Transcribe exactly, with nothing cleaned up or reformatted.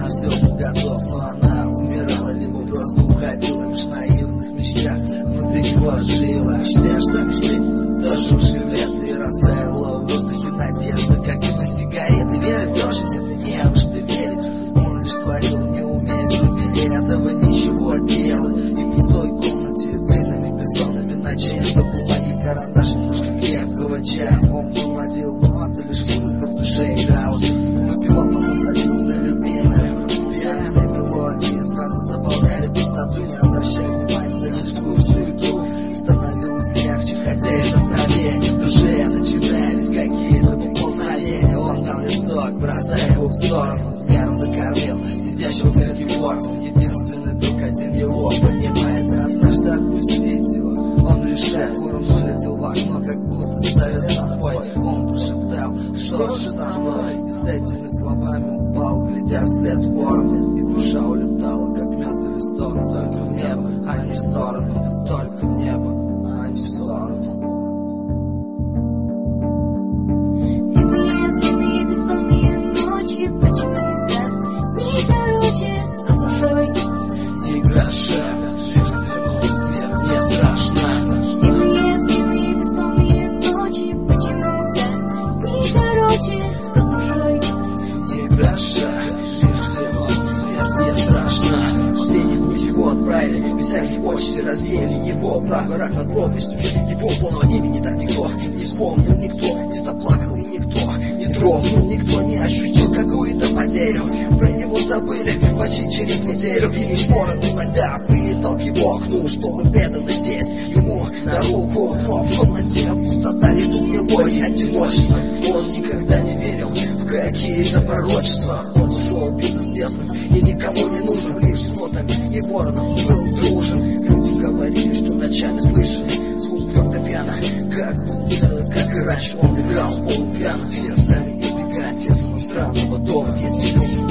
все был готов, но она умирала, либо просто уходила лишь в наивных мечтах. Внутри него жила, мечтая, что мечты тоже ушли в лето, и растаяла в воздухе надежда, как и на сигареты. Веры тоже нет, не во что верить. Он лишь творил, не умея без этого ничего делать. И в пустой комнате длинными бессонными ночами, что бумаги, карандаш, кружка крепкого чая. Он выводил ноты, лишь музыка в душе играла. Выпивал, потом садился любимая, пьяный все мелодии сразу заполняли пустоту, не обращая внимания на людскую суету. Становилось мягче, хотя и вдохновение в душе начинались какие-то поползновения. Он дал листок, бросая его в сторону, нервно кормил сидящего в клетке ворона. Единственный друг один его понимает, однажды отпустить его он решает. Ворон вылетел в окно, как будто зовет с собой. Он прошептал: что же со мной? И с этими словами упал, глядя вслед ворону. И душа улетала, как мятый листок, только в небо, а не в сторону. Только в небо, а не в сторону. Длинные, бессонные ночи, почему так не короче за душой? И гроша, лишь свет не страшна. Длинные, длинные, бессонные ночи, почему так не короче за душой? И гроша, лишь свет не страшна. Последнему его отправили, без всяких почести развеяли его прах, рак над пропастью. Его полного имени так никто не вспомнил, никто не заплакал и никто не дрогнул, никто не ощутил какую-то потерю. Про него забыли почти через неделю, и лишь ворон иногда прилетал к его окну, чтобы преданно здесь ему на руку. Но в комнате пустота, лишь тут мелодия одиночества. Он никогда не верил в какие-то пророчества. Он ушел безызвестным и никому не нужен, лишь с нотами и вороном был дружен. Люди говорили, что ночами слышали звук фортепиано, как будто, как и раньше он играл полупьяно. Все стали избегать этого странного дома, ведь